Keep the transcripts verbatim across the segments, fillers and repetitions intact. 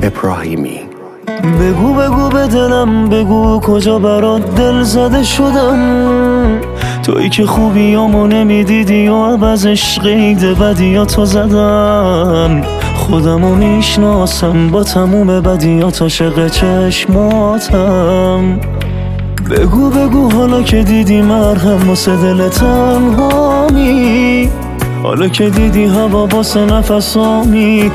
ابراهیمی. بگو بگو به دلم، بگو کجا برات دل زده شدم. تویی که خوبیامو نمیدیدی و عوض عشقید بدیاتو زدم. خودمو میشناسم با تموم بدیات عاشق چشماتم. بگو بگو حالا که دیدی مرهم واسه دل تنهامی، حالا که دیدی هوا واسه نفسامی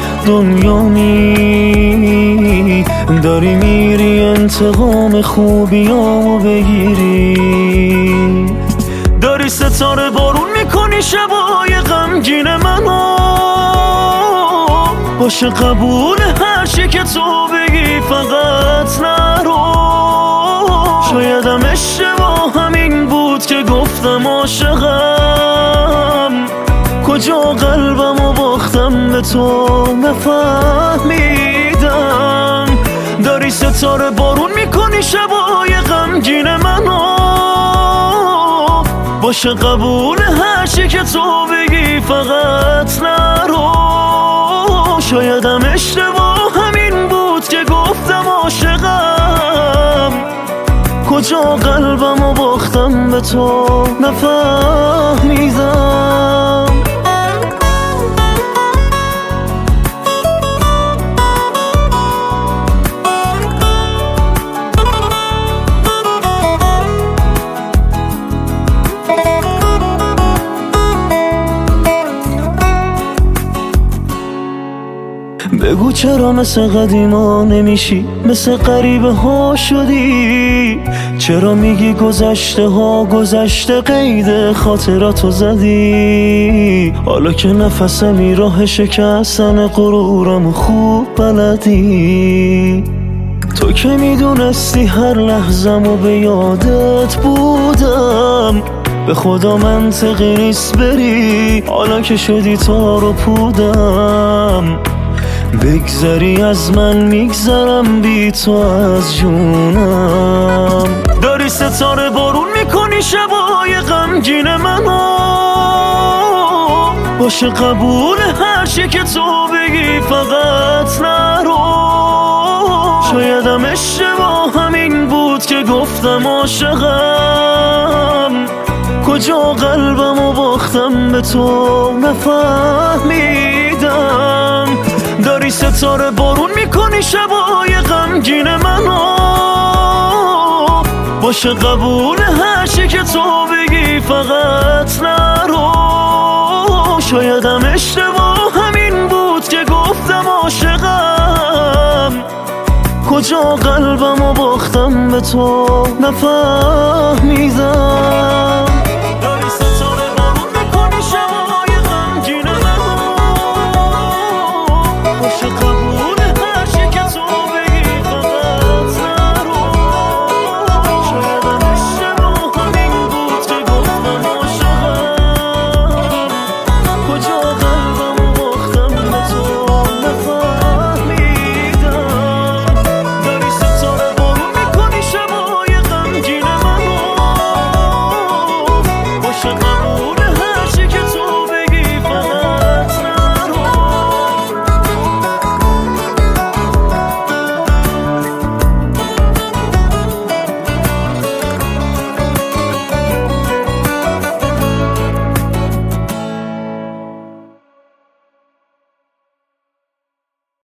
دنیامی، داری میری انتقام خوبیامو بگیری. داری ستاره بارون میکنی شبای غمگین منو، باشه قبول هر چی که تو بگی فقط نرو. شایدم اشتباه همین بود که گفتم عاشقم، کجا قلبمو باختم به تو نفهمیدم. داری ستاره بارون میکنی شبای غمگین منو، باشه قبول هر چی که تو بگی فقط نرو. شایدم اشتباه همین بود که گفتم عاشقم، کجا قلبمو باختم به تو نفهمیدم. بگو چرا مثل قدیما نمیشی، مثل غریبه ها شدی؟ چرا میگی گذشته ها گذشته، قید خاطراتو زدی؟ حالا که نفسمی راه شکستن غرورم خوب بلدی. تو که میدونستی هر لحظه‌مو به یادت بودم، به خدا منطقی نیست بری حالا که شدی تار و پودم. بگذری از من میگذرم بی تو از جونم. داری ستاره بارون میکنی شبای غمگین منو، باشه قبول هر چی که تو بگی فقط نرو. شایدم اشتباه همین بود که گفتم عاشقم، کجا قلبمو باختم به تو نفهمیدم. داری ستاره بارون میکنی شبای غمگین منو، باشه قبول هر چی که تو بگی فقط نرو. شایدم اشتباه همین بود که گفتم عاشقم، کجا قلبمو باختم به تو نفهمیدم.